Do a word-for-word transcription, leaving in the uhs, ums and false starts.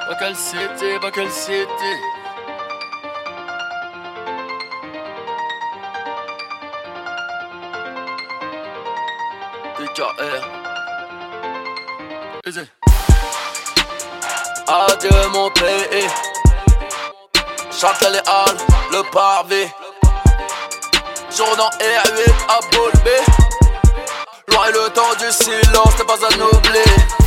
Pas quelle cité, pas quelle cité. D K R. Easy. Adieu mon pays. Chacun les halles, le parvé. Journant R huit à Bolbé. Loin le temps du silence, t'es pas à oublier.